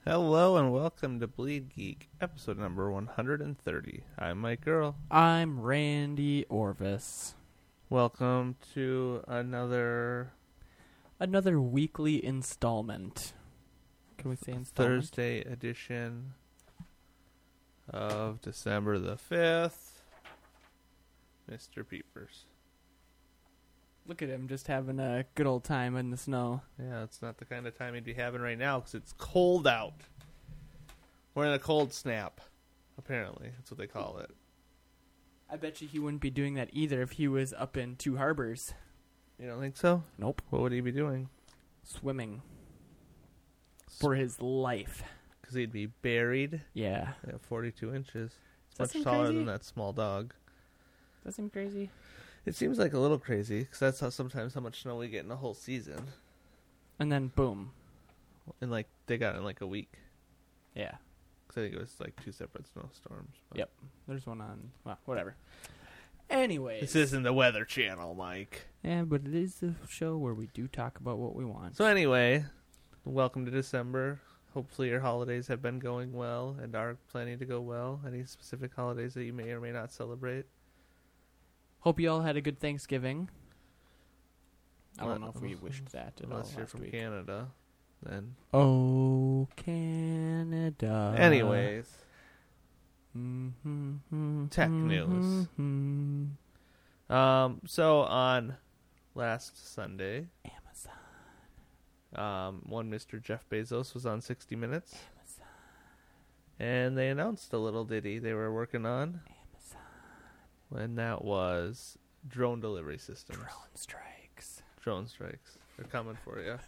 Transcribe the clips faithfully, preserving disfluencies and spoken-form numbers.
Hello and welcome to Bleed Geek, episode number one hundred thirty. I'm Mike Earl. I'm Randy Orvis. Welcome to another Another weekly installment. Can we say installment? Thursday edition of December the fifth. Mister Peepers. Look at him just having a good old time in the snow. Yeah, it's not the kind of time he'd be having right now because it's cold out. We're in a cold snap, apparently. That's what they call it. I bet you he wouldn't be doing that either if he was up in Two Harbors. You don't think so? Nope. What would he be doing? Swimming. For his life. Because he'd be buried Yeah. at forty-two inches. It's Does that much seem taller crazy? than that small dog. Does that seem crazy? It seems like a little crazy, because that's how sometimes how much snow we get in a whole season. And then boom. And, like, they got it in, like, a week. Yeah. Because I think it was, like, two separate snowstorms. But Yep. There's one on, well, whatever. Anyways. This isn't the Weather Channel, Mike. Yeah, but it is the show where we do talk about what we want. So, anyway, welcome to December. Hopefully your holidays have been going well and are planning to go well. Any specific holidays that you may or may not celebrate? Hope you all had a good Thanksgiving. I Well, don't know if we wished that at all Unless you're last from week. Canada, then. Oh, Canada. Anyways, Mm-hmm, Tech news. mm-hmm. um, so on last Sunday, Amazon. um, one Mister Jeff Bezos was on sixty minutes. Amazon. And they announced a little ditty they were working on, Amazon. and that was drone delivery systems. Drone strikes. Drone strikes. They're coming for you.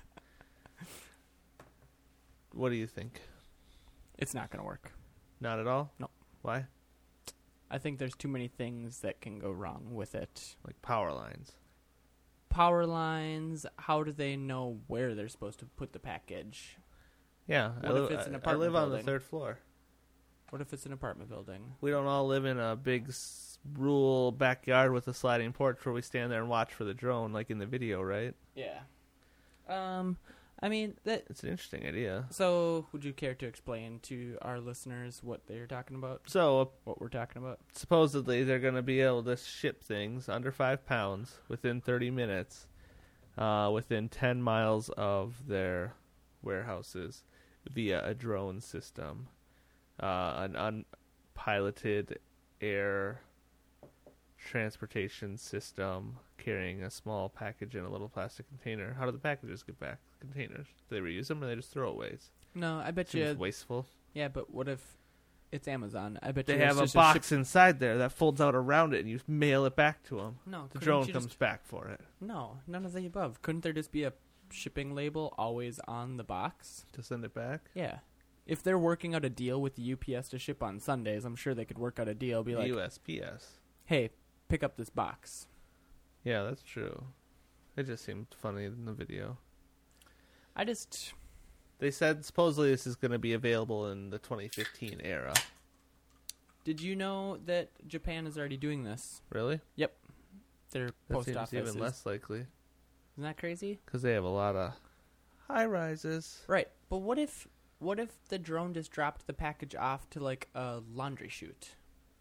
What do you think? It's not going to work. Not at all? No. Why? I think there's too many things that can go wrong with it. Like power lines. Power lines. How do they know where they're supposed to put the package? Yeah. What I, if li- it's an I- I apartment live on the building? third floor. What if it's an apartment building? We don't all live in a big s- rural backyard with a sliding porch where we stand there and watch for the drone like in the video, right? Yeah. Um, I mean, that. It's an interesting idea. So, would you care to explain to our listeners what they're talking about? So, What we're talking about? supposedly they're going to be able to ship things under five pounds within thirty minutes uh, within ten miles of their warehouses via a drone system. Uh, an unpiloted air transportation system carrying a small package in a little plastic container. How do the packages get back? Containers. Do they reuse them or are they just throwaways? No, I bet Seems you. wasteful. Yeah, but what if it's Amazon? I bet They you have it's a just box ship- inside there that folds out around it and you mail it back to them. No, The couldn't drone you comes just- back for it. No, none of the above. Couldn't there just be a shipping label always on the box? To send it back? Yeah. If they're working out a deal with the U P S to ship on Sundays, I'm sure they could work out a deal. Be like, U S P S. hey, pick up this box. Yeah, that's true. It just seemed funny in the video. I just. They said supposedly this is going to be available in the twenty fifteen era. Did you know that Japan is already doing this? Really? Their That post seems office even is- less likely. Isn't that crazy? Because they have a lot of high rises. Right. But what if what if the drone just dropped the package off to like a laundry chute?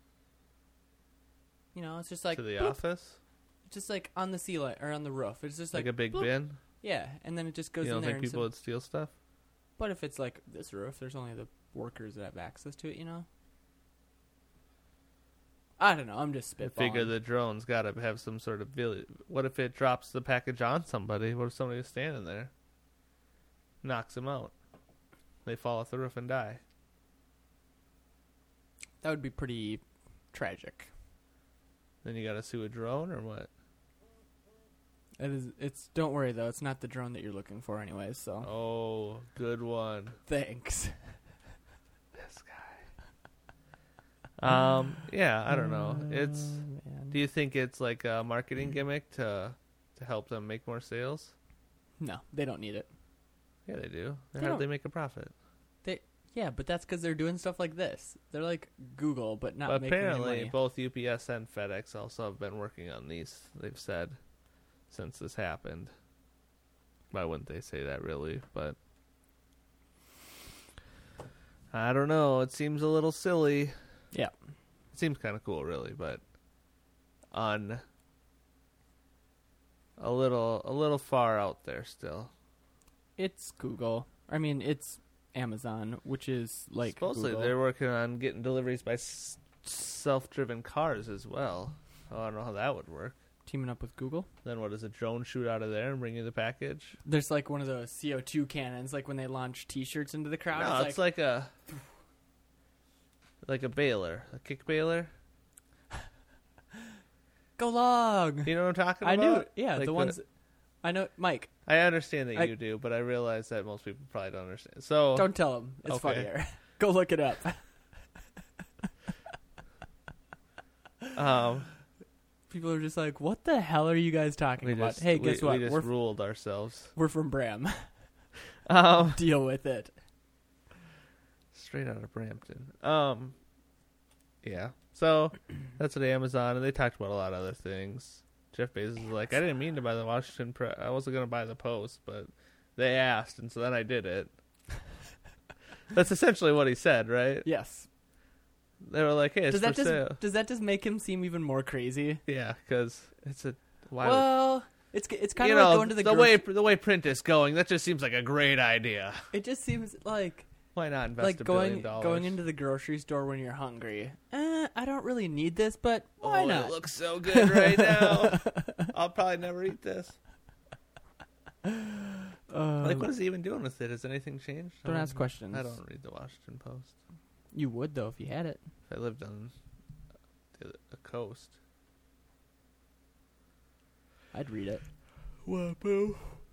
You know, it's just like to the boop, office? just like on the ceiling or on the roof. It's just Like, like, a big boop. bin? Yeah, and then it just goes You in don't there. think and people so- would steal stuff? But if it's like this roof, there's only the workers that have access to it. You know. I don't know. I'm just I spitballing. figure the drone's got to have some sort of... Villi- what if it drops the package on somebody? What if somebody is standing there? Knocks them out. They fall off the roof and die. That would be pretty tragic. Then you got to sue a drone or what? It is. It's. Don't worry though. It's not the drone that you're looking for, anyways. So Oh, good one. thanks. This guy. Um, yeah, I don't know. It's. Oh, man. Do you think it's like a marketing gimmick to to help them make more sales? No, they don't need it. Yeah, they do. They How do don't- they make a profit? They. Yeah, but that's because they're doing stuff like this. They're like Google, but not But making any apparently, money. both U P S and FedEx also have been working on these. They've said since this happened. Why wouldn't they say that, really? But I don't know. It seems a little silly. Yeah. It seems kind of cool, really, but on a little a little far out there still. It's Google. I mean, it's Amazon, which is like Supposedly Google. they're working on getting deliveries by s- self-driven cars as well. Oh, I don't know how that would work. Teaming up with Google. Then what, does a drone shoot out of there and bring you the package? There's like one of those C O two cannons, like when they launch T-shirts into the crowd. No, it's, it's like, like a like a baler, a kick baler. go long. You know what I'm talking I about? knew. Yeah, Like the ones. I know, Mike. I understand that I- you do, but I realize that most people probably don't understand. So Don't tell him. It's Okay. funnier. Go look it up. um, People are just like, "What the hell are you guys talking we about?" just Hey, we, guess what? we just We're ruled ourselves. we're from Bram. Um, Deal with it. straight out of Brampton. Um, yeah. So that's what Amazon, and they talked about a lot of other things. Jeff Bezos was like, I didn't mean to buy the Washington Press. I wasn't going to buy the Post, but they asked, and so then I did it. That's essentially what he said, right? Yes. They were like, hey, it's Does that for just sale. does that just make him seem even more crazy? Yeah, because it's a... Why would- Well, it's it's kind you of like know, going to the, the gro- way the way print is going, that just seems like a great idea. It just seems like Why not invest like a going billion dollars? going into the grocery store when you're hungry. Eh, I don't really need this, but why oh, not? It looks so good right now. I'll probably never eat this. Um, Like, what is he even doing with it? Has anything changed? Don't I ask questions. I don't read the Washington Post. You would though if you had it. If I lived on the, the coast. I'd read it. What, boo?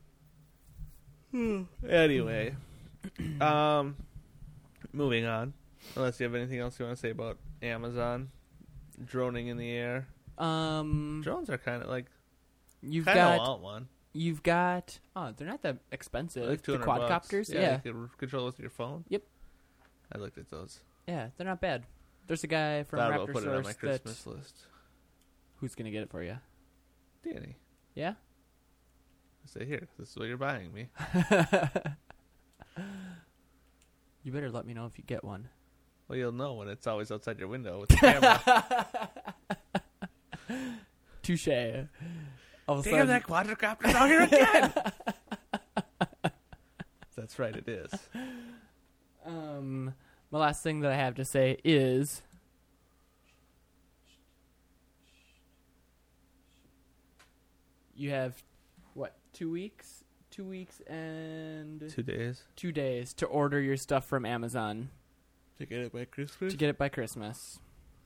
Anyway, um, moving on. Unless you have anything else you want to say about Amazon droning in the air. Um, Drones are kind of like you've kind of got want one. you've got. Oh, they're not that expensive. Like the two hundred bucks. quadcopters. Yeah, Yeah, you can control it with your phone. Yep. I looked at those. yeah, they're not bad. There's a guy from Thought about Raptor putting it on my Source that Christmas list. who's gonna get it for you? Danny, Yeah. I say here. This is what you're buying me. You better let me know if you get one. Well, you'll know when it's always outside your window with the camera. Touche. All of a Damn, sudden, that quadricopter's out here again. That's right, it is. um, my last thing that I have to say is you have what, two weeks? Two weeks and Two days two days to order your stuff from Amazon to get it by Christmas. to get it by Christmas.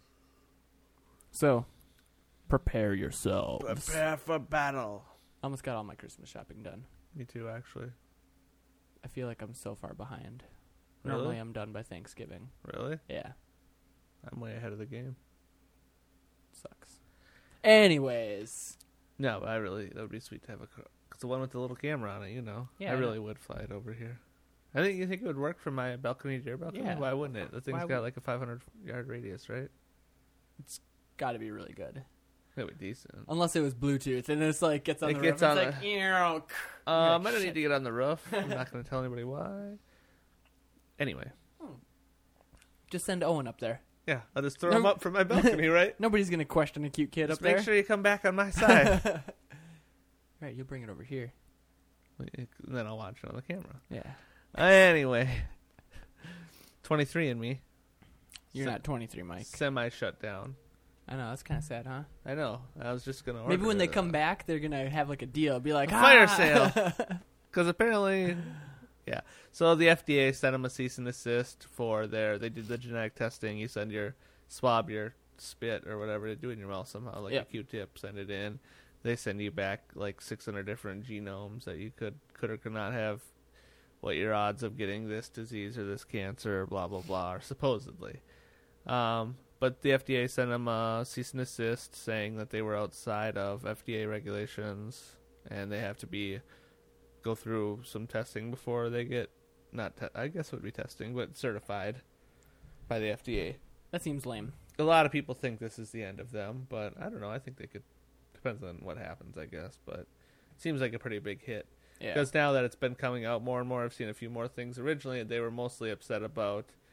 So, prepare yourselves. Prepare for battle. I almost got all my Christmas shopping done. Me too, actually. I feel like I'm so far behind. Really? Normally I'm done by Thanksgiving. Really? Yeah, I'm way ahead of the game. sucks. Anyways, No, but I really, that would be sweet to have a car. Cause the one with the little camera on it, you know. Yeah, I I really know. would fly it over here. I think you think it would work for my balcony to your balcony. Yeah. Why wouldn't it? The thing's Why got would- like a five hundred yard radius, right? got to be really good. That'd be decent. Unless it was Bluetooth and it's like gets on It the gets roof. on It's like, ew. Um, I don't shit. need to get on the roof. I'm not going to tell anybody why. Anyway, Just send Owen up there. yeah, I'll just throw No. him up from my balcony, right? Nobody's gonna question a cute kid Just up make there. sure you come back on my side. Right, you'll bring it over here. And then I'll watch it on the camera. Yeah, Anyway, twenty-three and me. you're Se- not twenty-three, Mike. Semi shut down. I know that's kind of sad, huh? I know. I was just gonna. Maybe order when they it. come back, they're gonna have like a deal. Be like A fire "Ah!" sale. Because apparently, yeah. So the F D A sent them a cease and desist for their. They did the genetic testing. You send your swab, your spit or whatever to do it in your mouth somehow, like Yep. a Q-tip. Send it in. They send you back like six hundred different genomes that you could could or could not have. What your odds of getting this disease or this cancer, or blah blah blah, are supposedly. Um, but the F D A sent them a cease and desist, saying that they were outside of F D A regulations and they have to be go through some testing before they get not. Te- I guess it would be testing, but certified by the F D A. That seems lame. A lot of people think this is the end of them, but I don't know. I think they could. Depends on what happens, I guess. But it seems like a pretty big hit. Yeah. Because now that it's been coming out more and more, I've seen a few more things. Originally, they were mostly upset about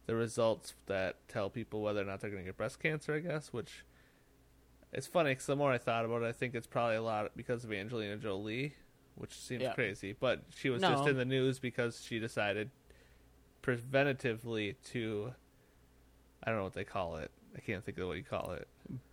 the results that tell people whether or not they're going to get breast cancer, I guess, which it's funny because the more I thought about it, I think it's probably a lot because of Angelina Jolie, which seems Yeah. crazy. But she was No. just in the news because she decided preventatively to, I don't know what they call it. I can't think of what you call it.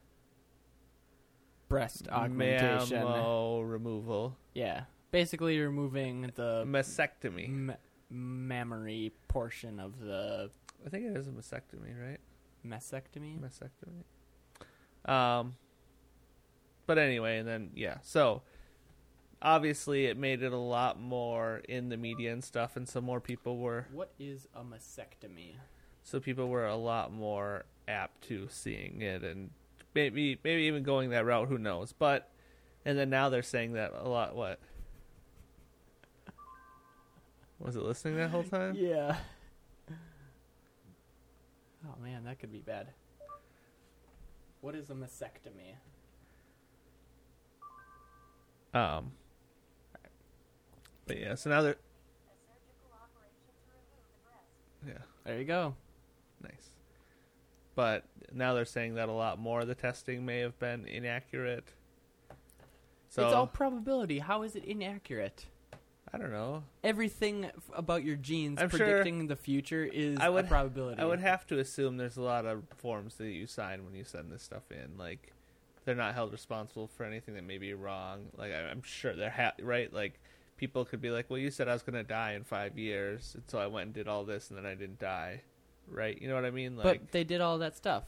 Breast augmentation. Mammo removal. Yeah. Basically removing the Mastectomy. m- mammary portion of the I think it is a mastectomy, right? mastectomy. Mastectomy. Um, but anyway, and then, yeah. So, obviously, it made it a lot more in the media and stuff, and so more people were... What is a mastectomy? So people were a lot more apt to seeing it, and maybe maybe even going that route, who knows. But, and then now they're saying that a lot, what? Was it listening that whole time? Yeah. Oh man, that could be bad. What is a mastectomy? Um. But yeah, so now they're... Yeah. There you go. Nice. But now they're saying that a lot more of the testing may have been inaccurate. So It's all probability. How is it inaccurate? I don't know. Everything f- about your genes I'm sure- predicting the future is I would- a probability. I would have to assume there's a lot of forms that you sign when you send this stuff in. Like, they're not held responsible for anything that may be wrong. Like, I- I'm sure they're ha- right. Like, people could be like, "Well, you said I was going to die in five years, and so I went and did all this, and then I didn't die." Right? You know what I mean? Like, But they did all that stuff.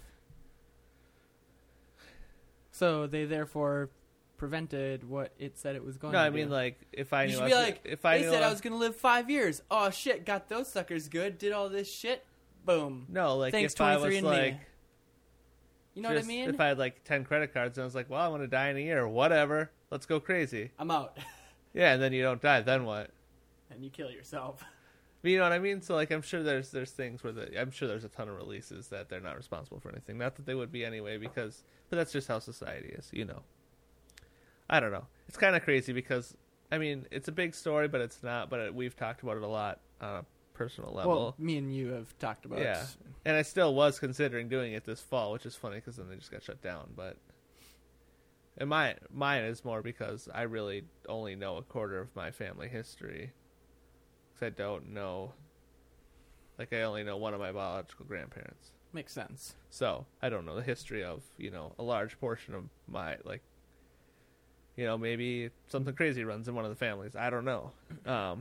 So they therefore prevented what it said it was going no, to I do. mean, like, if I You knew, should I be was, like, if I they knew said I was going to live five years. Oh, shit, got those suckers good, did all this shit. Boom. no, like, Thanks, if I was twenty-three and me. like, You know what I just- mean? If I had like ten credit cards and I was like, "Well, I want to die in a year, whatever, let's go crazy." I'm out. Yeah, and then you don't die, then what? And you kill yourself. But you know what I mean? So like, I'm sure there's there's things where the I'm sure there's a ton of releases that they're not responsible for anything. Not that they would be anyway, because but that's just how society is, you know. I don't know. It's kind of crazy because I mean it's a big story, but it's not. But we've talked about it a lot on a personal level. Well, me and you have talked about Yeah. And I still was considering doing it this fall, which is funny because then they just got shut down. But and my mine is more because I really only know a quarter of my family history. Because I don't know, like I only know one of my biological grandparents. Makes sense. So I don't know the history of, you know, a large portion of my, like, you know, maybe something crazy runs in one of the families. I don't know. Um,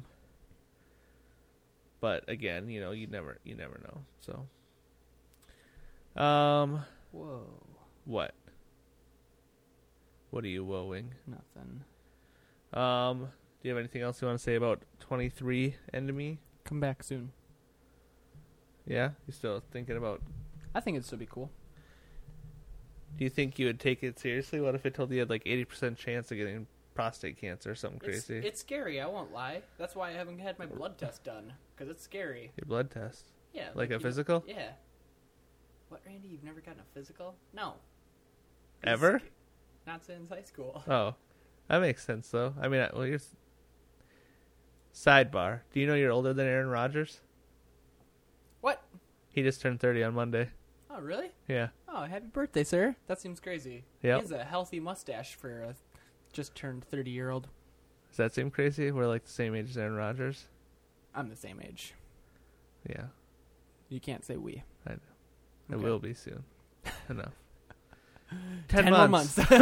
but again, you know, you never, you never know. So, um, Whoa. what? What are you woeing? Nothing. Um, do you have anything else you want to say about twenty-three Enemy? Come back soon. Yeah, you still thinking about? I think it'd still be cool. Do you think you would take it seriously? What if it told you you had like eighty percent chance of getting prostate cancer or something It's, crazy? it's scary, I won't lie. That's why I haven't had my blood test done. Because it's scary. Your blood test, Yeah. like a you- physical, Yeah. What, Randy? You've never gotten a physical? No. ever? It's- Not since high school. Oh, that makes sense though. I mean, I- well, you're. s- Sidebar: do you know you're older than Aaron Rodgers? What? He just turned thirty on Monday. Oh, really? Yeah. Oh, happy birthday, sir. That seems crazy. Yep. He has a healthy mustache for a just turned thirty-year-old. Does that seem crazy? We're like the same age as Aaron Rodgers. I'm the same age. Yeah, You can't say we. I know. It Okay. will be soon. Enough. Ten, Ten, more months. months.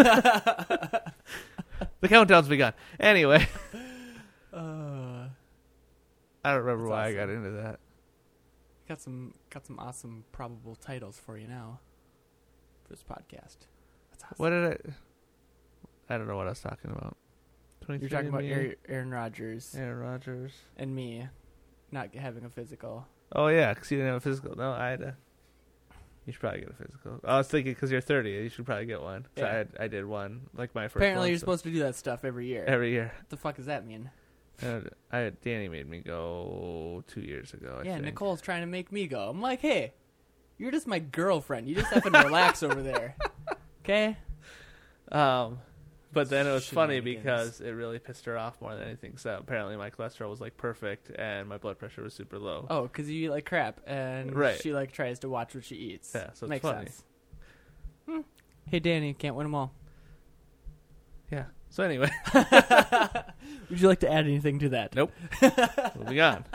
The countdown's begun. Anyway, uh, I don't remember That's why awesome. I got into that. got some got some awesome probable titles for you now. For this podcast. That's awesome. What did I? I don't know what I was talking about. You're talking about me, Aaron, Aaron Rodgers Aaron Rodgers. and me not having a physical. Oh yeah, because you didn't have a physical. No, I had a. You should probably get a physical. I was thinking because you're thirty, you should probably get one. So Yeah. I had, I did one, like my first. Apparently, one, you're so- supposed to do that stuff every year. every year. What the fuck does that mean? And I had, Danny made me go two years ago. I yeah, think. Nicole's trying to make me go. I'm like, hey, you're just my girlfriend. You just have to relax over there. Okay? Um, But then it was funny Shenanigans. because it really pissed her off more than anything. So apparently my cholesterol was like perfect and my blood pressure was super low. Oh, because you eat like crap, and Right. she like tries to watch what she eats. Yeah, so it's Makes funny. sense. Hmm. Hey, Danny, can't win them all. Yeah. So anyway, Would you like to add anything to that? Nope. moving on.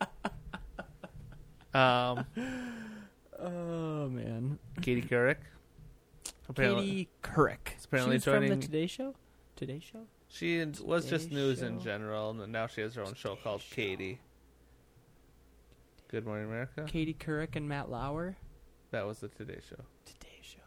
Um, Oh man, Katie Couric. Apparently, Katie Couric. It's apparently She's from the joining- Today Show. Today Show. she was just Today news in Show. general, and now she has her own show Today called Show. Katie. Good Morning America. Katie Couric and Matt Lauer. That was the Today Show. Today Show.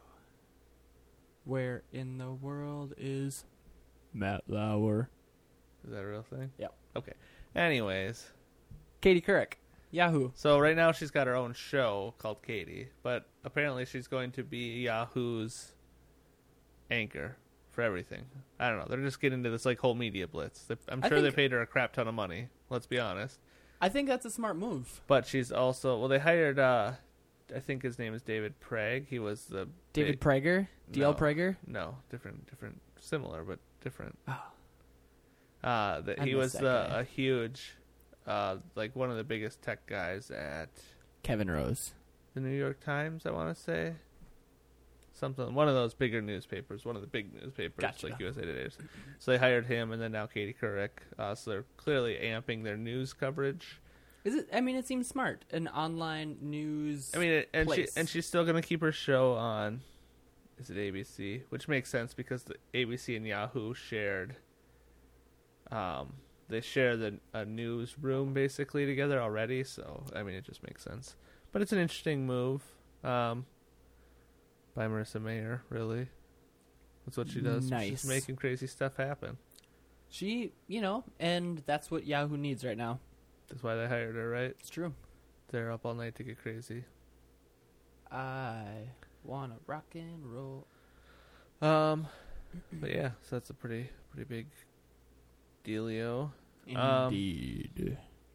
Where in the world is Matt Lauer? Is that a real thing? Yep. Okay. Anyways, Katie Couric. Yahoo. so right now she's got her own show called Katie, but apparently she's going to be Yahoo's anchor for everything. I don't know. They're just getting into this like whole media blitz. They- I'm I sure they think- paid her a crap ton of money. Let's be honest. I think that's a smart move. But she's also well. They hired. uh I think his name is David Prague. He was the David big- Prager? D L No. Prager? No, different, different, similar but different. Oh. Uh, that I he miss was that the, guy. a huge, uh, like one of the biggest tech guys at Kevin Rose. the New York Times. I want to say something. One of those bigger newspapers. One of the big newspapers, Gotcha. like U S A Today. So they hired him, and then now Katie Couric. Uh, so they're clearly amping their news coverage. Is it? I mean, it seems smart. An online news. I mean, it, and place. she and she's still gonna keep her show on. Is it A B C? Which makes sense because the A B C and Yahoo shared. Um, they share the a newsroom basically together already. So I mean, it just makes sense. But it's an interesting move, um, by Marissa Mayer. Really, that's what she does. Nice. She's making crazy stuff happen. she, you know, and that's what Yahoo needs right now. That's why they hired her, right? It's true. They're up all night to get crazy. I wanna rock and roll. Um, but yeah, so that's a pretty pretty big dealio. Um, Indeed.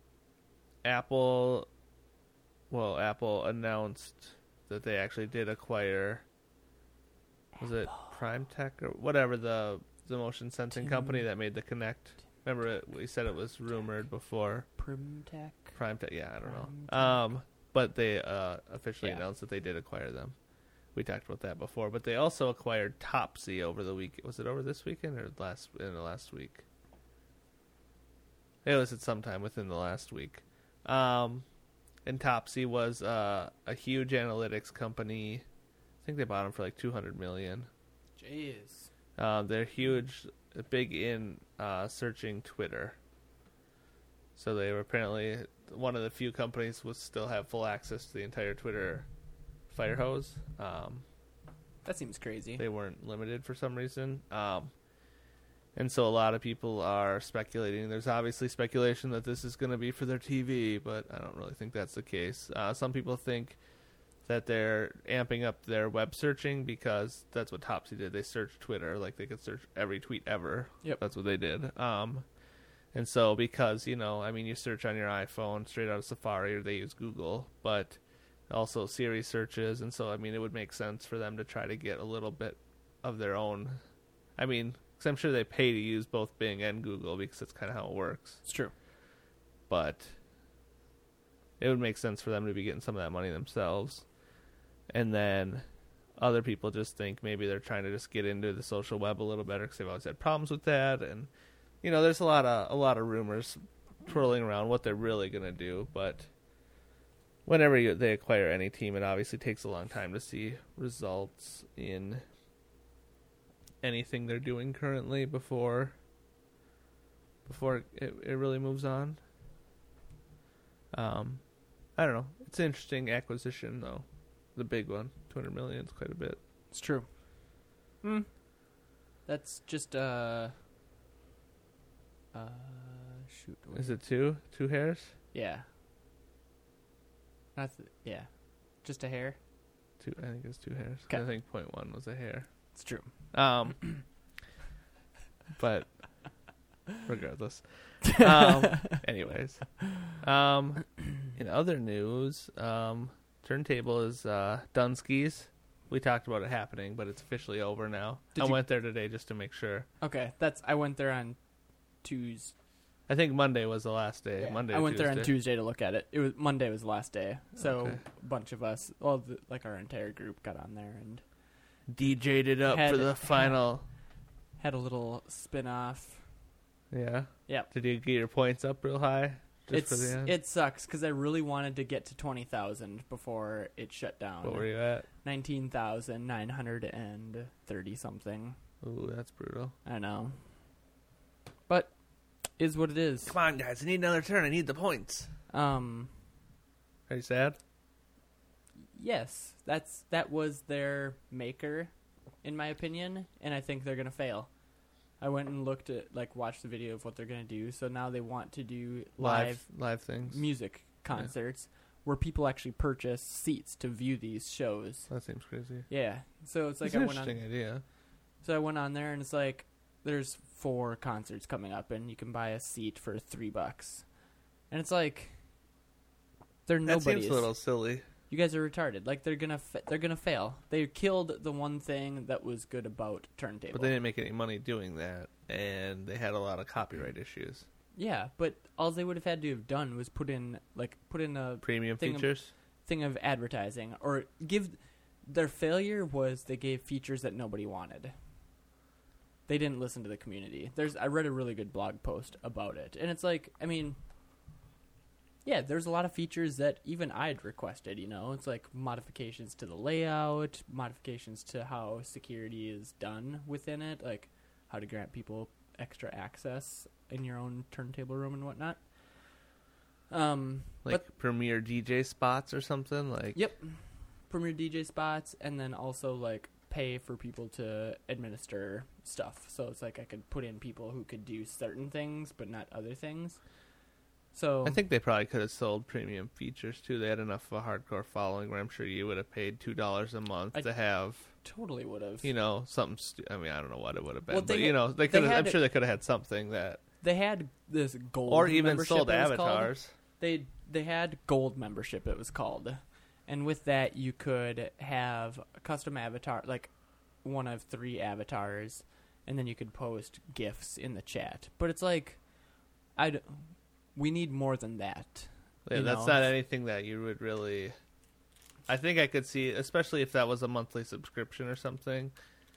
Apple, well, Apple announced that they actually did acquire. Was it Prime Tech or whatever the the motion sensing Tim- company that made the Kinect? Remember, it, we said it was rumored before. Primtech. Prime Tech, yeah, I don't know. Prime Um, but they uh, officially Yeah. announced that they did acquire them. We talked about that before, but they also acquired Topsy over the week. Was it over this weekend or last in the last week? It was at some time within the last week. Um, and Topsy was uh, a huge analytics company. I think they bought them for like two hundred million. Jeez. Uh, they're huge, big in uh, searching Twitter. So they were apparently one of the few companies would still have full access to the entire Twitter fire hose. Um, That seems crazy. they weren't limited for some reason. Um, and so a lot of people are speculating. There's obviously speculation that this is going to be for their T V, but I don't really think that's the case. Uh, some people think that they're amping up their web searching because that's what Topsy did. They searched Twitter. Like, they could search every tweet ever. Yep. That's what they did. Um, and so because, you know, I mean, you search on your iPhone straight out of Safari, or they use Google, but also Siri searches. And so, I mean, it would make sense for them to try to get a little bit of their own. I mean, because I'm sure they pay to use both Bing and Google because that's kind of how it works. It's true. But it would make sense for them to be getting some of that money themselves. And then other people just think maybe they're trying to just get into the social web a little better because they've always had problems with that. And, you know, there's a lot of a lot of rumors twirling around what they're really going to do. But whenever you, they acquire any team, it obviously takes a long time to see results in anything they're doing currently before before it, it really moves on. Um, I don't know. It's an interesting acquisition, though. The big one, two hundred million, is quite a bit. It's true. Hmm. That's just uh. Uh, shoot. what- Is it two? Two hairs? Yeah. That's yeah. Just a hair. Two. I think it's two hairs. 'Kay. I think point one was a hair. It's true. Um, but regardless. Um, anyways, um, in other news, um, Turntable is uh, Dunskies. We talked about it happening, but it's officially over now. Did I you- went there today just to make sure. Okay, that's I went there on Tuesday. I think Monday was the last day. Yeah, Monday. I or went there on Tuesday. Tuesday to look at it. It was Monday was the last day, so Okay. a bunch of us, well, the, like our entire group, got on there and D J'd it up Had- for the final. had a little spin off. Yeah. Yep. Did you get your points up real high? Just It's for the end? it sucks because I really wanted to get to twenty thousand before it shut down. What were you at? Nineteen thousand nine hundred and thirty something. Ooh, that's brutal. I know, but is what it is. Come on, guys! I need another turn. I need the points. Um. Are you sad? Yes, that's that was their maker, in my opinion, and I think they're gonna fail. I went and looked at, like, watched the video of what they're gonna do. So now they want to do live, live, live things. music concerts where people actually purchase seats to view these shows. That seems crazy. Yeah, so it's like It's I an went on. interesting idea. So I went on there and it's like there's four concerts coming up and you can buy a seat for three bucks, and it's like they're That nobody's. seems a little silly. You guys are retarded. Like they're gonna fa- they're gonna fail. They killed the one thing that was good about Turntable. But they didn't make any money doing that, and they had a lot of copyright issues. Yeah, but all they would have had to have done was put in like put in a Premium Thing of- features. thing of advertising or give. Their failure was they gave features that nobody wanted. They didn't listen to the community. There's I read a really good blog post about it, and it's like I mean. Yeah, there's a lot of features that even I'd requested, you know. It's like modifications to the layout, modifications to how security is done within it, like how to grant people extra access in your own turntable room and whatnot. Um, Like premier D J spots or something. Like Yep. Premier D J spots, and then also like pay for people to administer stuff. So it's like I could put in people who could do certain things but not other things. So I think they probably could have sold premium features too. They had enough of a hardcore following where I'm sure you would have paid two dollars a month I to have, totally would have. you know, something. Stu- I mean, I don't know what it would have been, Well, but they you had- know, they they could. I'm had- sure they could have had something that, They had this gold or even membership, sold it was called. avatars. They they had gold membership, it was called, and with that you could have a custom avatar, like one of three avatars, and then you could post gifs in the chat. But it's like, I we need more than that. Yeah, you that's know? not anything that you would really. I think I could see, especially if that was a monthly subscription or something.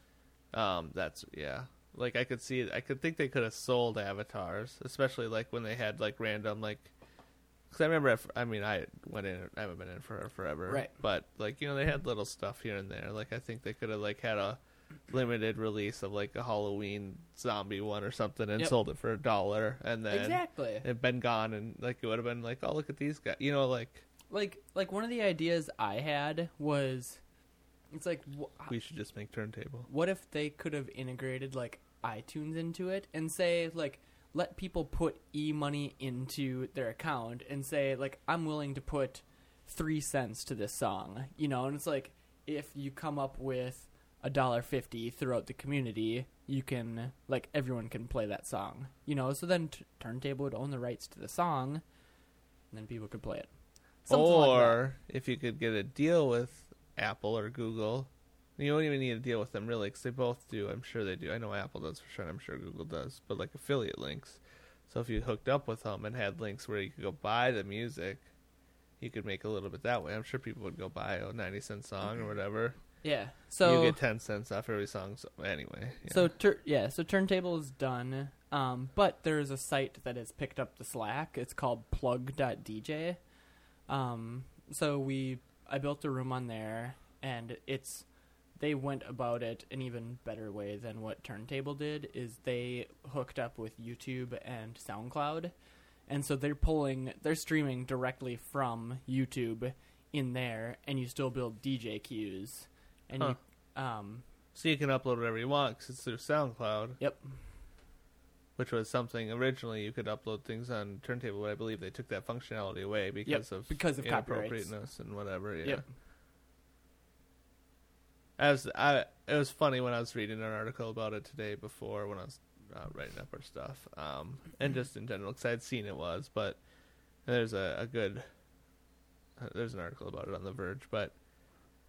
Um, that's yeah. Like I could see, I could think they could have sold avatars, especially like when they had like random like. Because I remember, at, I mean, I went in. I haven't been in for forever, Right. But like you know, they had little stuff here and there. Like I think they could have like had a limited release of like a Halloween zombie one or something, and Yep. sold it for a dollar, and then Exactly. it been gone, and like it would have been like, oh, look at these guys, you know, like Like like one of the ideas I had was, it's like wh- we should just make turntable. what if they could have integrated like iTunes into it and say like let people put e-money into their account and say like I'm willing to put three cents to this song, you know, and it's like if you come up with a dollar fifty throughout the community, you can like everyone can play that song, you know, so then t- turntable would own the rights to the song and then people could play it. Something like that. Or if you could get a deal with Apple or Google, you don't even need a deal with them really, because they both do. I'm sure they do. I know Apple does for sure, and I'm sure Google does. But like affiliate links. So if you hooked up with them and had links where you could go buy the music, you could make a little bit that way. I'm sure people would go buy a ninety cent song or whatever. Yeah. So you get ten cents off every song. So anyway. Yeah. So tur- yeah, so turntable is done. Um, but there's a site that has picked up the slack. It's called plug dot d j. Um, so we I built a room on there, and it's they went about it an even better way than what Turntable did. Is they hooked up with YouTube and SoundCloud, and so they're pulling they're streaming directly from YouTube in there, and you still build D J queues, and Huh. you um so you can upload whatever you want because it's through SoundCloud. yep. Which was something originally you could upload things on Turntable, but I believe they took that functionality away because Yep, of because of copyrights. inappropriateness and whatever. Yeah. Yep. As I, it was funny when I was reading an article about it today before when I was uh, writing up our stuff, um, and just in general because I had seen it was, but there's a, a good uh, there's an article about it on The Verge, but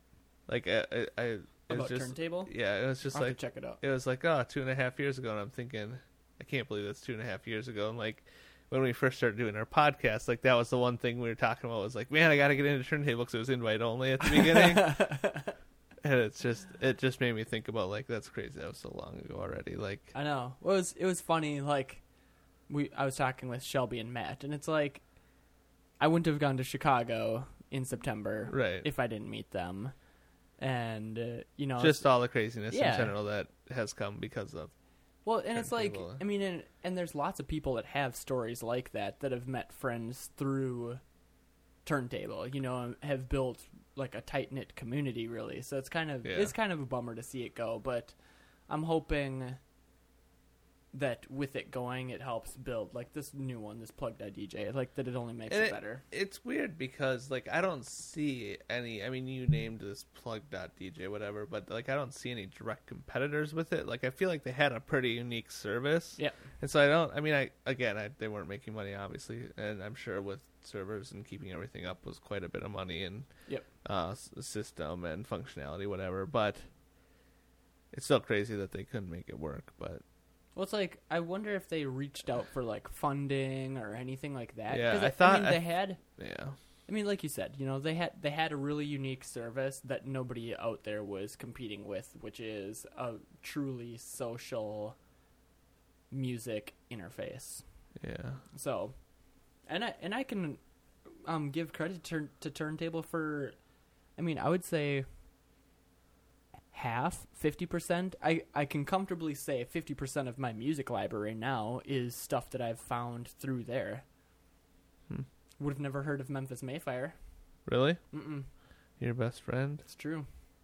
Like I, I, I it was About just Turntable? yeah, it was just I'll have like to check it out. it was like oh two and a half years ago, and I'm thinking I can't believe that's two and a half years ago. And like when we first started doing our podcast, like that was the one thing we were talking about was like, man, I got to get into Turntable because it was invite only at the beginning. And it's just it just made me think about like that's crazy. That was so long ago already. Like I know. Well, it was it was funny. Like we, I was talking with Shelby and Matt, and it's like I wouldn't have gone to Chicago in September right, if I didn't meet them, and uh, you know, just all the craziness Yeah. in general that has come because of. well, and it's like Turntable. I mean, and, and there's lots of people that have stories like that that have met friends through Turntable. You know, and have built like a tight knit community, really. So it's kind of Yeah. it's kind of a bummer to see it go, but I'm hoping that with it going, it helps build like this new one, this Plug.dj, like that it only makes And it, it- better. It's weird because like I don't see any. I mean, you named this Plug.dj, whatever, but like I don't see any direct competitors with it. Like I feel like they had a pretty unique service. Yep. And so I don't. I mean, I again, I, they weren't making money, obviously, and I'm sure with servers and keeping everything up was quite a bit of money and Yep. uh, s- system and functionality, whatever. But it's still crazy that they couldn't make it work. But Well, it's like I wonder if they reached out for like funding or anything like that. Yeah, 'Cause I I, thought- I mean, I- they had. yeah, I mean, like you said, you know, they had they had a really unique service that nobody out there was competing with, which is a truly social music interface. yeah, So, and I and I can um, give credit to, to Turntable for, I mean, I would say half, fifty percent. I, I can comfortably say fifty percent of my music library now is stuff that I've found through there. Hmm. Would have never heard of Memphis Mayfire. really, Mm-mm. your best friend? It's true.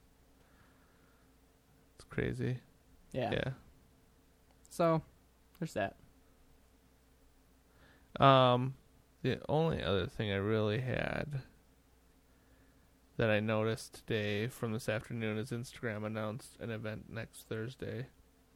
It's crazy. Yeah. Yeah. So, there's that. Um, the only other thing I really had that I noticed today from this afternoon is Instagram announced an event next Thursday.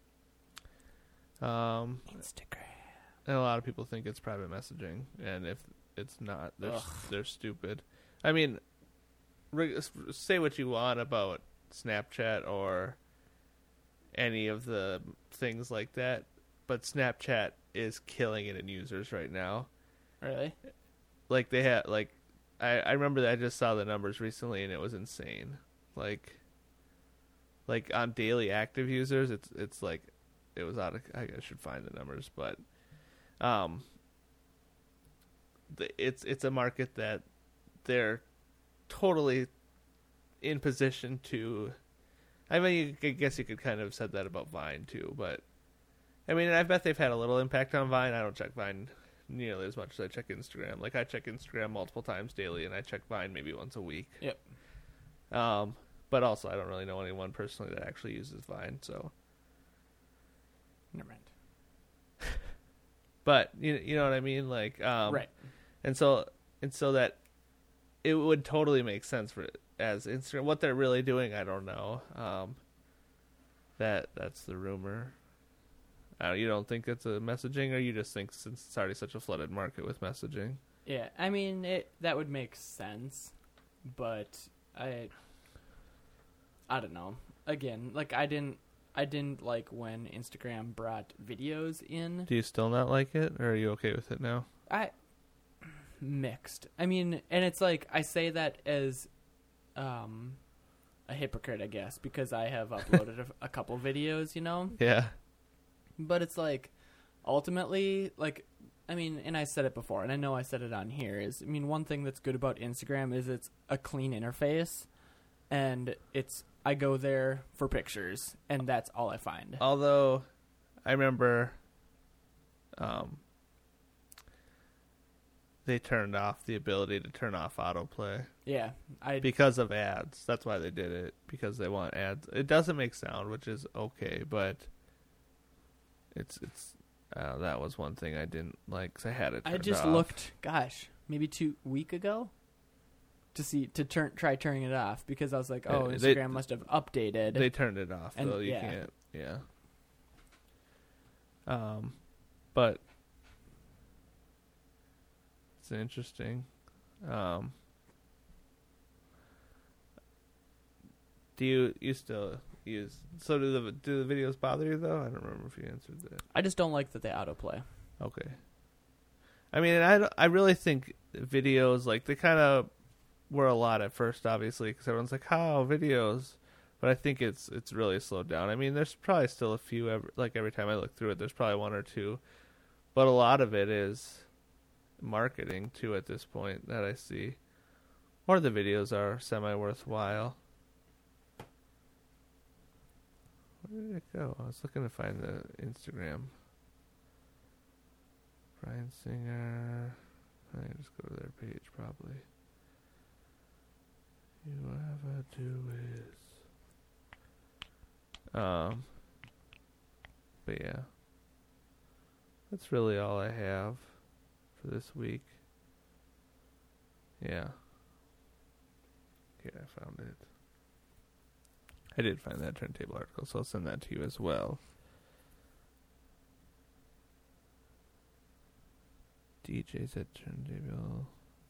Um, Instagram. and a lot of people think it's private messaging, and if it's not, they're Ugh. they're stupid. I mean, re- say what you want about Snapchat or any of the things like that, but Snapchat is killing it in users right now. Really? Like they had like I, I remember that I just saw the numbers recently and it was insane. Like like on daily active users it's it's like it was out of I should find the numbers, but um the, it's it's a market that they're totally in position to I mean I guess you could kind of have said that about Vine too, but I mean I bet they've had a little impact on Vine. I don't check Vine nearly as much as I check Instagram. Like I check Instagram multiple times daily, and I check Vine maybe once a week. Yep. Um, but also I don't really know anyone personally that actually uses Vine. So, Never mind. but you you know what I mean, like um, Right. And so and so that it would totally make sense for as Instagram. What they're really doing, I don't know. Um, that that's the rumor. Uh, you don't think it's a messaging, or you just think since it's already such a flooded market with messaging? Yeah, I mean, it that would make sense, but I I don't know. Again, like I didn't I didn't like when Instagram brought videos in. Do you still not like it, or are you okay with it now? I mixed. I mean, and it's like I say that as um a hypocrite, I guess, because I have uploaded a, a couple videos, you know? Yeah. But it's like, ultimately, like, I mean, and I said it before, and I know I said it on here, is, I mean, one thing that's good about Instagram is it's a clean interface, and it's, I go there for pictures, and that's all I find. Although, I remember, um, they turned off the ability to turn off autoplay Yeah, I, because of ads. That's why they did it, because they want ads. It doesn't make sound, which is okay, but it's it's uh, that was one thing I didn't like 'cause I had it. I turned just off. looked, gosh, maybe two week ago, to see, to turn, try turning it off, because I was like, oh, Yeah, Instagram they- must have updated. They turned it off, And- though. You yeah. can't. Yeah. Um, but it's interesting. Um, Do you you still use? So do the do the videos bother you though? I don't remember if you answered that. I just don't like that they autoplay. Okay. I mean, I, I really think videos, like, they kind of were a lot at first, obviously, because everyone's like, how, videos? But I think it's it's really slowed down. I mean, there's probably still a few, every, like, every time I look through it, there's probably one or two. But a lot of it is marketing, too, at this point, that I see. Or the videos are semi-worthwhile. Where did it go? I was looking to find the Instagram. Bryan Singer. I can just go to their page, probably. You ever do is. Um. But yeah. That's really all I have for this week. Yeah. Okay, I found it. I did find that turntable article, so I'll send that to you as well. D Js at turntable.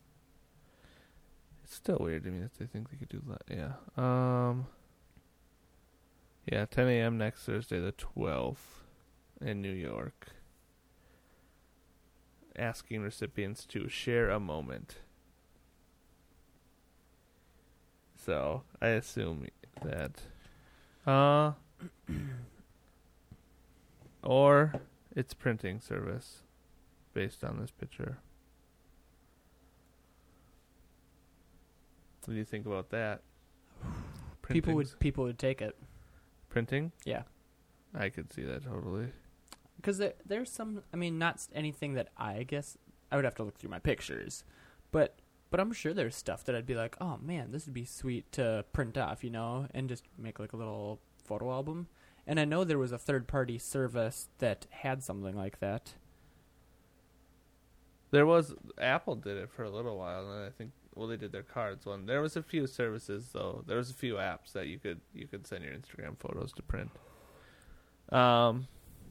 It's still weird to me that they think they could do that. Yeah. Um. Yeah, ten a.m. next Thursday, the twelfth, in New York. Asking recipients to share a moment. So I assume that, uh, or it's printing service. Based on this picture. What do you think about that? People would people would take it. Printing? Yeah. I could see that totally. Because there, there's some, I mean, not anything that I guess, I would have to look through my pictures. But but I'm sure there's stuff that I'd be like, oh man, this would be sweet to print off, you know, and just make like a little photo album. And I know there was a third party service that had something like that. There was, Apple did it for a little while, and I think, well, they did their cards one. There was a few services, though. There was a few apps that you could you could send your Instagram photos to print. Um,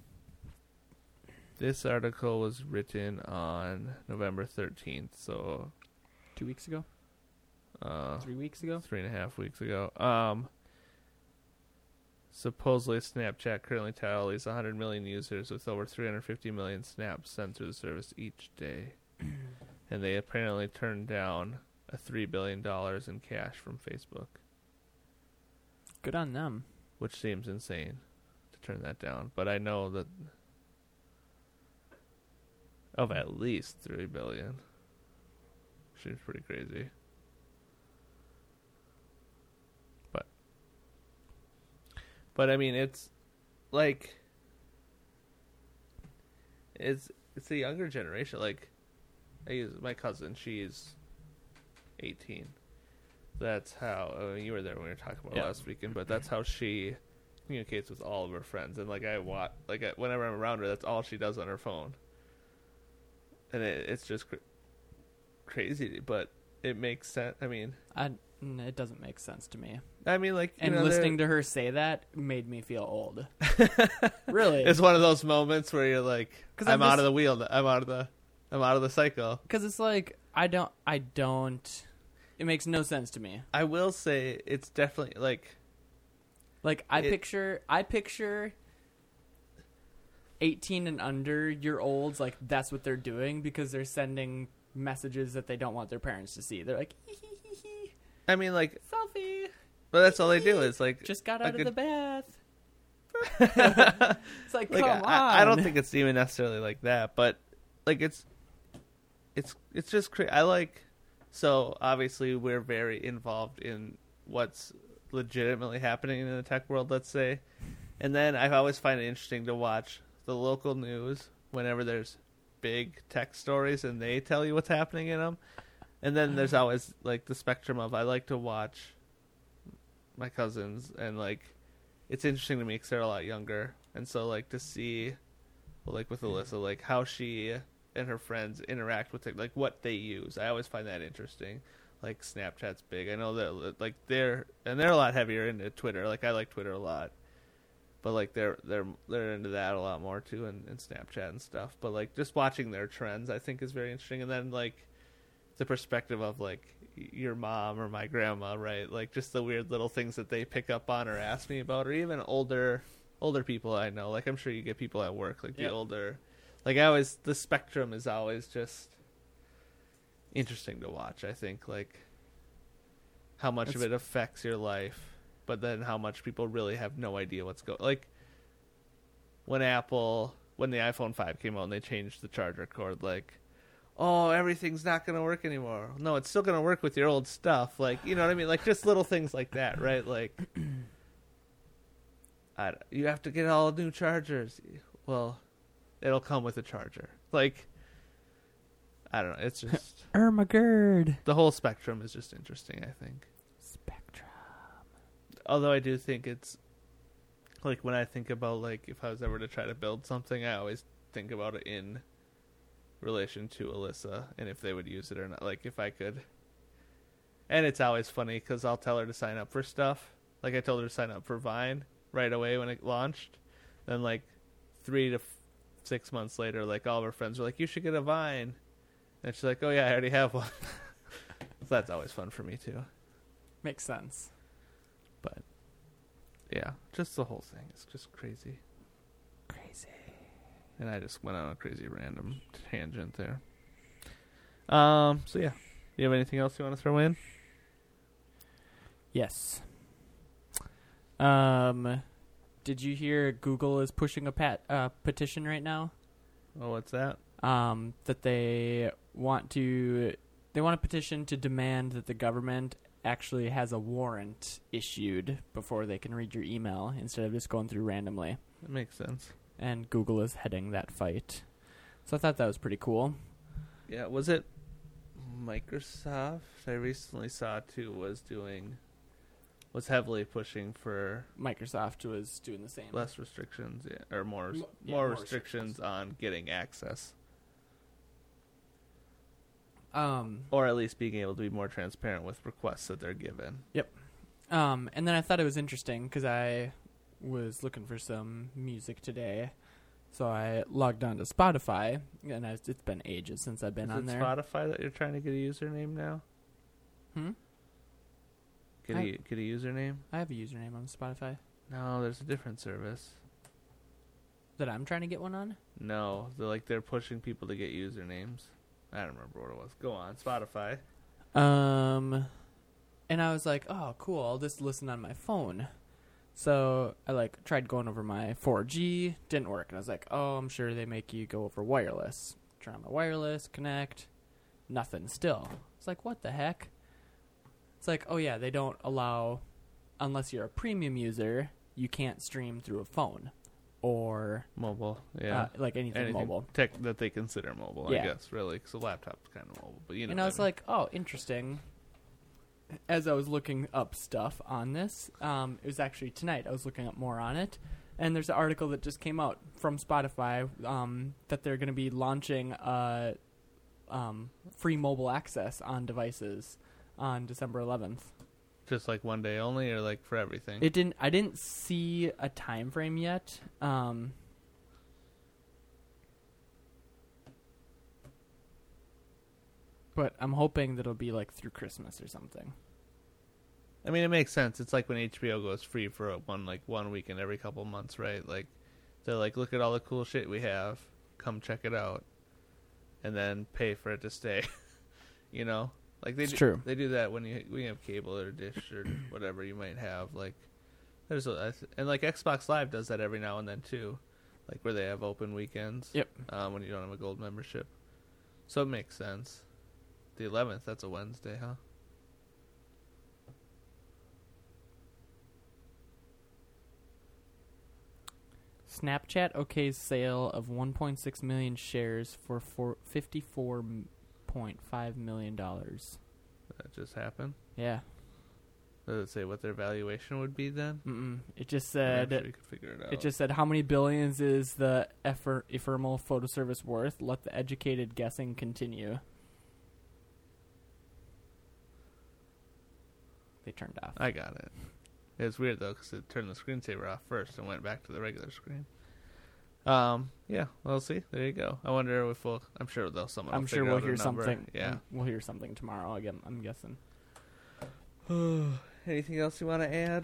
this article was written on November thirteenth, so... Two weeks ago? Uh, Three weeks ago? Three and a half weeks ago. Um... Supposedly, Snapchat currently tallies one hundred million users with over three hundred fifty million snaps sent through the service each day. And they apparently turned down a three billion dollars in cash from Facebook. Good on them. Which seems insane to turn that down. But I know that of at least three billion dollars. Seems pretty crazy. But I mean, it's like it's it's a younger generation. Like, I use my cousin. She's eighteen. That's how uh, you were there when we were talking about yeah. last weekend. But that's how she communicates with all of her friends. And like I watch, like I, whenever I'm around her, that's all she does on her phone. And it, it's just cr- crazy, but it makes sense. I mean, I. It doesn't make sense to me. I mean, like, you and know, listening to her say that made me feel old. Really, it's one of those moments where you're like, I'm, I'm out just, of the wheel. I'm out of the, I'm out of the cycle. Because it's like I don't, I don't. It makes no sense to me. I will say it's definitely like, like I it, picture, I picture. eighteen and under year olds, like that's what they're doing because they're sending messages that they don't want their parents to see. They're like, hee hee hee hee. I mean, like, selfie. But that's all they do is like just got out good... of the bath. It's like, like come I, on. I don't think it's even necessarily like that, but like it's it's it's just cra- I like so obviously we're very involved in what's legitimately happening in the tech world, let's say, and then I always find it interesting to watch the local news whenever there's big tech stories and they tell you what's happening in them. And then there's always, like, the spectrum of I like to watch my cousins, and, like, it's interesting to me because they're a lot younger. And so, like, to see, well, like, with Alyssa, like, how she and her friends interact with it, like, what they use. I always find that interesting. Like, Snapchat's big. I know that, like, they're, and they're a lot heavier into Twitter. Like, I like Twitter a lot. But, like, they're they're they're into that a lot more, too, and, and Snapchat and stuff. But, like, just watching their trends, I think, is very interesting. And then, like, the perspective of, like, your mom or my grandma, right? Like just the weird little things that they pick up on or ask me about, or even older older people I know. Like I'm sure you get people at work, like the Yep. older, like I always, the spectrum is always just interesting to watch. I think like how much of It's- it affects your life, but then how much people really have no idea what's going. Like when Apple, when the iPhone five came out and they changed the charger cord, like, oh, everything's not going to work anymore. No, it's still going to work with your old stuff. Like, you know what I mean? Like just little things like that, right? Like, I, you have to get all new chargers. Well, it'll come with a charger. Like, I don't know. It's just Ermagerd. the whole spectrum is just interesting, I think. Spectrum. Although I do think it's like when I think about like if I was ever to try to build something, I always think about it in relation to Alyssa and if they would use it or not. Like if I could. And it's always funny because I'll tell her to sign up for stuff. Like I told her to sign up for Vine right away when it launched. Then like three to f- six months later, like all of her friends were like, "You should get a Vine," and she's like, "Oh yeah, I already have one." So that's always fun for me too. Makes sense. But yeah, just the whole thing is just crazy. Crazy. And I just went on a crazy random tangent there. Um. So yeah, you have anything else you want to throw in? Yes. Um, did you hear Google is pushing a pat, uh, petition right now? Oh, what's that? Um, that they want to, they want a petition to demand that the government actually has a warrant issued before they can read your email instead of just going through randomly. That makes sense. And Google is heading that fight. So I thought that was pretty cool. Yeah, was it Microsoft? I recently saw too was doing was heavily pushing for Microsoft was doing the same. less restrictions, yeah, or more Mo- yeah, more more restrictions, restrictions. on getting access, Um, or at least being able to be more transparent with requests that they're given. Um, and then I thought it was interesting because I was looking for some music today, so I logged on to Spotify, and I, it's been ages since I've been Is on it there. Spotify that you're trying to get a username now? Hmm? Get I- a get a username? I have a username on Spotify No, there's a different service. that I'm trying to get one on. No, they're like they're pushing people to get usernames. I don't remember what it was. Go on, Spotify. Um, and I was like, oh, cool, I'll just listen on my phone. So I like tried going over my four G, didn't work, and I was like, oh, I'm sure they make you go over wireless. Turn on my wireless, connect, nothing still. It's like, what the heck? It's like, oh yeah, they don't allow, unless you're a premium user, you can't stream through a phone or Mobile, yeah. uh, like anything, Anything mobile. tech that they consider mobile, I Yeah. guess, really, because a laptop's kind of mobile. But you know, And I what was mean. like, oh, interesting. As I was looking up stuff on this, um, it was actually tonight I was looking up more on it, and there's an article that just came out from Spotify um, that they're going to be launching uh, um, free mobile access on devices on December eleventh. just like one day only, or like for everything. It didn't. I didn't see a time frame yet. Um, but I'm hoping that it'll be like through Christmas or something. I mean, it makes sense. It's like when H B O goes free for a one like one weekend every couple months, right? Like they're like, look at all the cool shit we have. Come check it out, and then pay for it to stay. You know, like they It's do, true. They do that when you when you have cable or dish or whatever you might have. Like there's a, and like Xbox Live does that every now and then too, like where they have open weekends. Yep. Um, when you don't have a gold membership, so it makes sense. The eleventh, that's a Wednesday, huh? Snapchat okays sale of one point six million shares for four, fifty-four point five million dollars. That just happened. Yeah. Does it say what their valuation would be then? Mm-mm. It just I'm said sure you could figure it out. it just said how many billions is the epher- ephemeral photo service worth? Let the educated guessing continue. They turned off. I got it. It was weird though because it turned the screensaver off first and went back to the regular screen. Um. Yeah. Well, see. There you go. I wonder if we'll. I'm sure they'll. Someone. I'm will sure figure we'll out a hear number. something. Yeah. We'll hear something tomorrow. Again, I'm guessing. Anything else you want to add?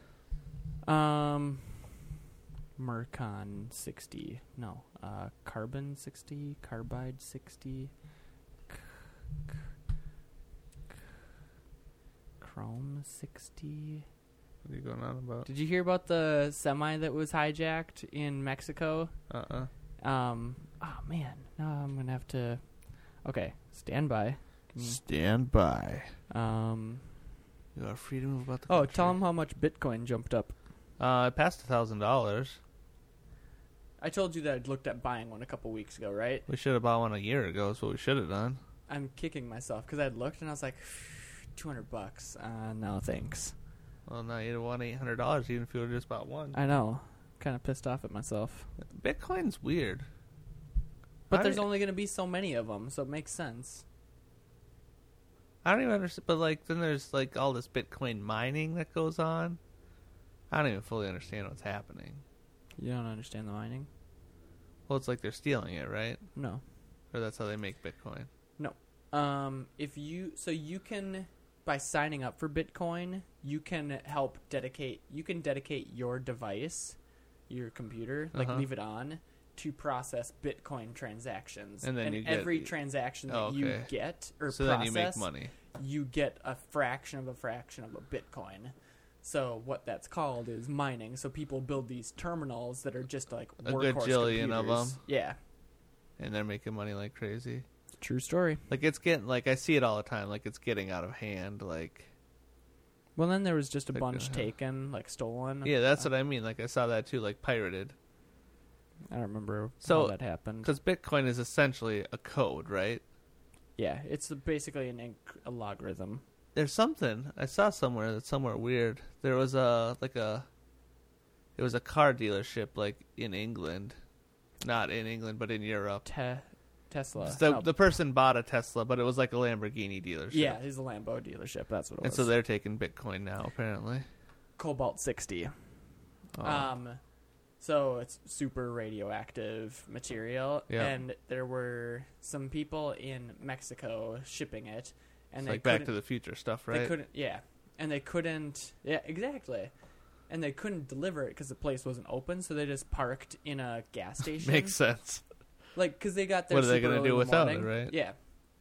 Um, Mercon sixty. No, uh, Carbon sixty, Carbide sixty, c- c- c- Chrome sixty. What are you going on about? Did you hear about the semi that was hijacked in Mexico? Uh-uh. Um, oh man, now I'm gonna have to. Okay, stand by. Can you- Stand by. Um, You are free to move about the oh, country. tell them how much Bitcoin jumped up. Uh, it passed a thousand dollars. I told you that I'd looked at buying one a couple weeks ago, right? We should have bought one a year ago. Is what we should have done. I'm kicking myself because I had looked and I was like, two hundred bucks. Uh, no, thanks. Well, now you'd have won eight hundred dollars even if you would have just bought one. I know. Kind of pissed off at myself. Bitcoin's weird. But I there's don't- only going to be so many of them, so it makes sense. I don't even understand. But like, then there's like all this Bitcoin mining that goes on. I don't even fully understand what's happening. You don't understand the mining? Well, it's like they're stealing it, right? No. Or that's how they make Bitcoin. Um, if you so you can by signing up for Bitcoin, you can help dedicate. You can dedicate your device, your computer, like Uh-huh. leave it on to process Bitcoin transactions. And then you get- every transaction that Oh, you okay. get or So process, then you make money. you get a fraction of a fraction of a Bitcoin. So what that's called is mining. So people build these terminals that are just like A workhorse gajillion of computers. them. Yeah, And they're making money like crazy. true story. Like, it's getting, like, I see it all the time. Like, it's getting out of hand. Like, Well, then there was just a Like, bunch uh, taken, like stolen. yeah, that's Uh, what I mean. Like, I saw that too, like, pirated. I don't remember So- how that happened. Because Bitcoin is essentially a code, right? Yeah, it's basically an inc- a logarithm. There's something I saw somewhere that's somewhere weird. There was a like a it was a car dealership like in England, not in England but in Europe. Te- Tesla. So No, the person bought a Tesla, but it was like a Lamborghini dealership. yeah, it's a Lambo dealership. That's what it and was. so they're taking Bitcoin now apparently. Cobalt sixty. Oh. Um, so it's super radioactive material, Yeah. and there were some people in Mexico shipping it, and It's they like Back couldn't- to the Future stuff, They right? couldn't, yeah, and they couldn't, yeah, exactly, and they couldn't deliver it because the place wasn't open, so they just parked in a gas station. Makes sense. Like, because they got there. What are they super gonna early do in the without it, morning. right? Yeah.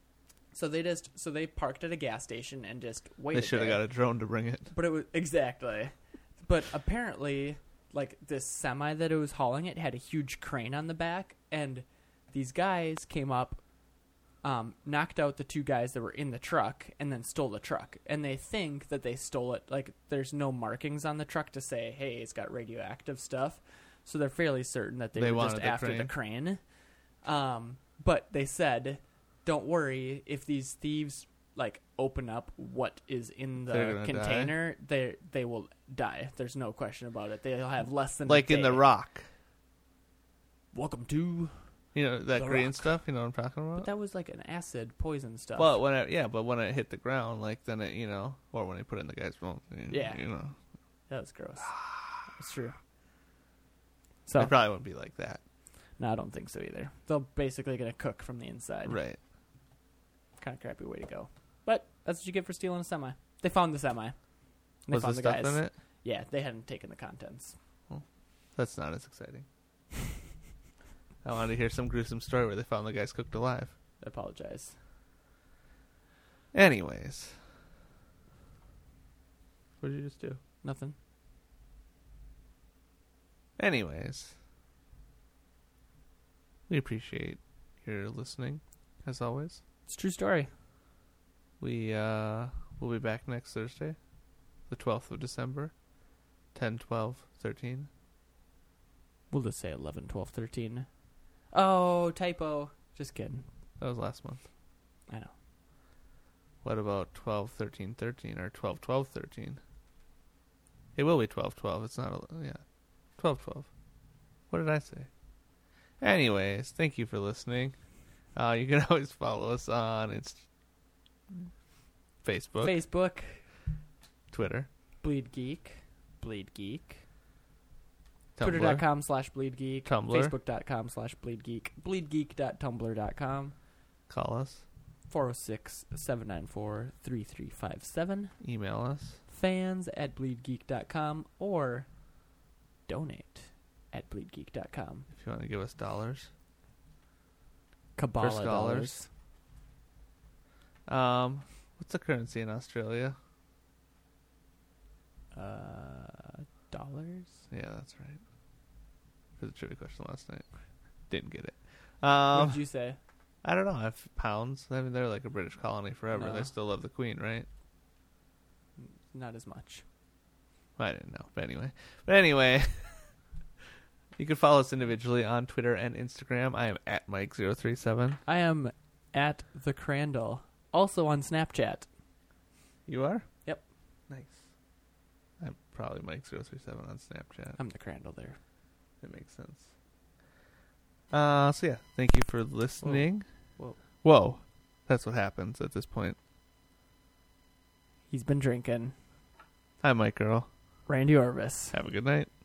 So they just so they parked at a gas station and just waited. They should have there. got a drone to bring it. But it was exactly. But apparently, like this semi that it was hauling it had a huge crane on the back, and these guys came up, um, knocked out the two guys that were in the truck, and then stole the truck. And they think that they stole it. Like there's no markings on the truck to say, "Hey, it's got radioactive stuff." So they're fairly certain that they, They were wanted just the after crane. the crane. Um, but they said, "Don't worry, if these thieves like open up what is in They're the gonna container, they they will die. There's no question about it. They'll have less than a Like in The day. Rock. Welcome to. You know that The green Rock. stuff, you know what I'm talking about? But that was like an acid poison stuff. Well, when it, yeah, but when it hit the ground, like then it, you know, or when they put it in the guy's mouth, you- Yeah. you know, that was gross. It's true. So it probably wouldn't be like that, no, I don't think so either. They're basically gonna cook from the inside. right? Kind of crappy way to go. But that's what you get for stealing a semi. They found the semi. And they Was the found the stuff guys. in it? Yeah, they hadn't taken the contents. That's not as exciting. I wanted to hear some gruesome story where they found the guys cooked alive. I apologize. Anyways, what did you just do? Nothing. Anyways, we appreciate your listening, as always. It's a true story. We uh, will be back next Thursday, the twelfth of December, ten, twelve, thirteen. We'll just say eleven, twelve, thirteen. Oh, typo. Just kidding. That was last month. I know. What about twelve, thirteen, thirteen, or twelve, twelve, thirteen? It will be twelve, twelve. It's not, a, yeah. twelve, twelve. What did I say? Anyways, thank you for listening. Uh, you can always follow us on it's Facebook, Facebook, Twitter, Bleed Geek, Bleed Geek, Tumblr, Twitter.com slash Bleed Geek, Tumblr. Facebook.com slash Bleed Geek, bleedgeek.tumblr.com. Call us. four oh six, seven nine four, three three five seven. Email us. Fans at bleed geek dot com or donate at bleed geek dot com. If you want to give us dollars. Kabbalah First dollars. dollars. Um, what's the currency in Australia? Uh, dollars? Yeah, that's right. For the trivia question last night. Didn't get it. Um, What did you say? I don't know. I have pounds. I mean, they're like a British colony forever. No. They still love the Queen, right? Not as much. I didn't know. But anyway. But anyway. You can follow us individually on Twitter and Instagram. I am at Mike zero three seven. I am at the Crandall. Also on Snapchat. You are? Yep. Nice. I'm probably Mike zero three seven on Snapchat. I'm the Crandall there. That makes sense. Uh, so yeah, thank you for listening. Whoa. Whoa. That's what happens at this point. He's been drinking. Hi, Mike Girl. Randy Orvis. Have a good night.